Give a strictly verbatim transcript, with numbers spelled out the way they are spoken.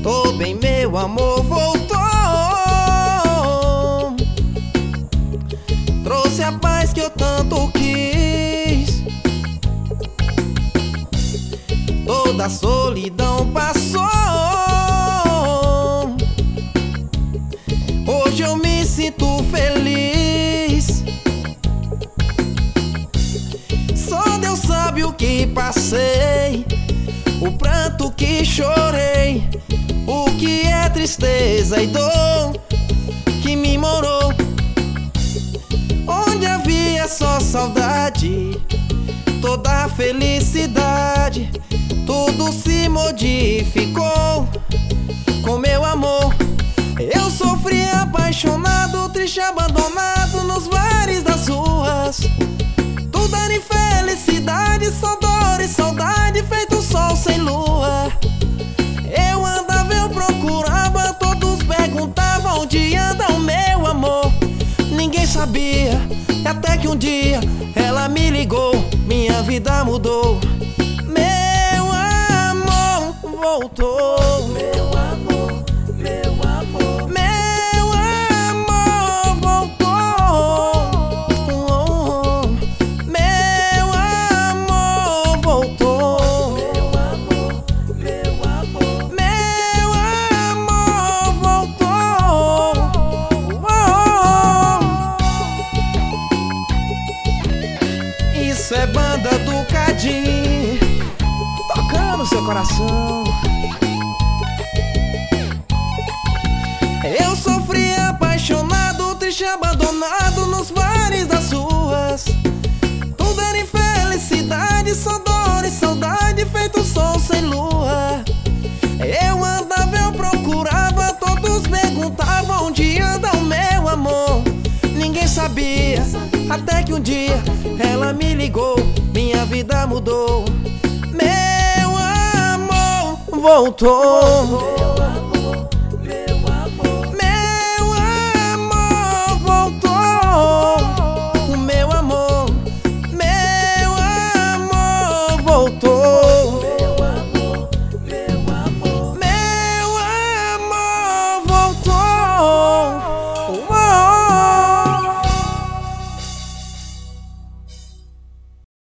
Tô bem, meu amor voltou. Trouxe a paz que eu tanto quis. Toda a solidão passou. Hoje eu me sinto feliz. Só Deus sabe o que passei, o pranto que chorei, o que é tristeza e dor que me morou. Onde havia só saudade, toda a felicidade, tudo se modificou com meu amor. Eu sofri apaixonado, triste, abandonado nos bares das ruas. Tudo era infelicidade, só dor e saudade, feito sol sem lua. Eu andava, eu procurava, todos perguntavam onde anda o meu amor. Ninguém sabia, até que um dia ela me ligou, minha vida mudou. Meu amor voltou. Meu amor, meu amor, meu amor voltou. Meu amor voltou. Meu amor, meu amor, meu amor voltou. Isso é banda do Cadim, tocando seu coração. Eu sofri apaixonado, triste, abandonado nos bares das ruas. Tudo era infelicidade, só dor e saudade, feito sol sem lua. Eu andava, eu procurava, todos perguntavam onde anda o meu amor. Ninguém sabia, até que um dia ela me ligou, minha vida mudou. Meu amor voltou.